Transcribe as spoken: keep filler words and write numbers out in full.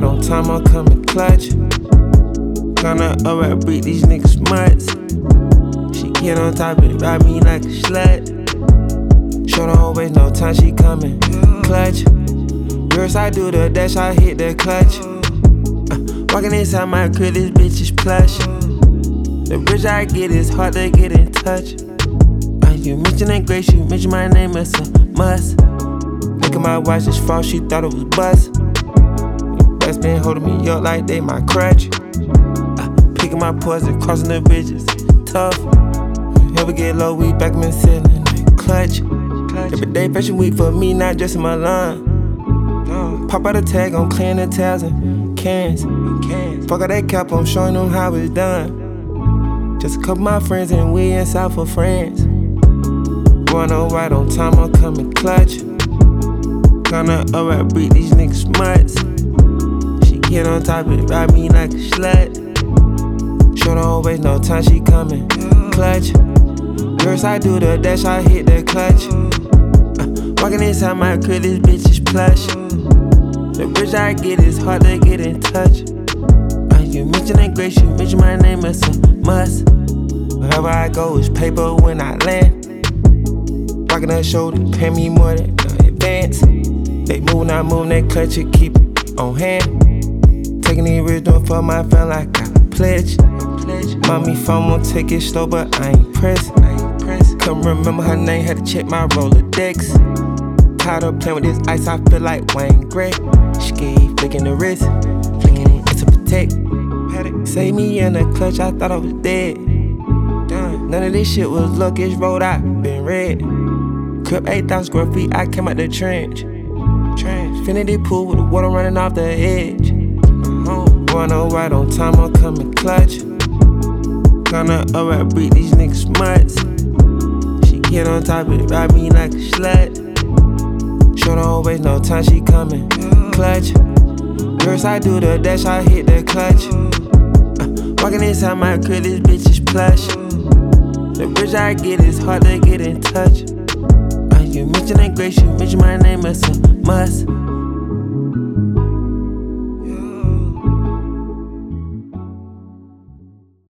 right on time, I'm coming clutch. Gonna alright, beat these niggas mutts. She get on top and ride me like a slut. Show don't waste no time, she coming clutch. First I do the dash, I hit the clutch. uh, Walking inside my crib, this bitch is plush. The bridge I get is hard to get in touch. uh, You mention that grace, you mention my name, it's a must. Look at my watch, it's false, she thought it was bust. Best been holding me up like they my crutch. uh, Picking my poison, crossing the bridges, tough. Ever get low, we back in the ceiling like clutch. Every day fashion week for me, not just in my line. Pop out a tag, I'm clearing the tabs and cans. Fuck out that cap, I'm showing them how it's done. Just a couple of my friends and we inside for friends. Going on right on time, I'm coming clutch. Gonna alright, beat these niggas mutts. She get on top and ride me like a slut. Show don't waste no time, she coming clutch. First I do the dash, I hit the clutch. uh, Walking inside my crib, this bitch is plush. The bridge I get is hard to get in touch. uh, You mention that grace, you mention my name, it's a must. Wherever I go, it's paper when I land. Rockin' her shoulder, pay me more than uh, advance. They move, not move, that clutch, you keep it on hand. Taking the original for my fan like I pledge. Mommy phone won't take it slow, but I ain't pressed. Couldn't remember her name, had to check my Rolodex. Tired of playing with this ice, I feel like Wayne Gretzky. Ski, flicking the wrist, flicking it to protect. Save me in the clutch, I thought I was dead. None of this shit was luck, it's road, I been red. Crib eight thousand square feet, I came out the trench. Infinity pool with the water running off the edge. Going on right on time, I'm coming clutch. Gonna alright, beat these niggas mutts. She get on top and ride me like a slut. Show don't waste no time, she coming clutch. First I do the dash, I hit the clutch. uh, Walking inside my crib, this bitch is plush. The bridge I get is hard to get in touch. uh, You mention that grace, you mention my name, it's a must.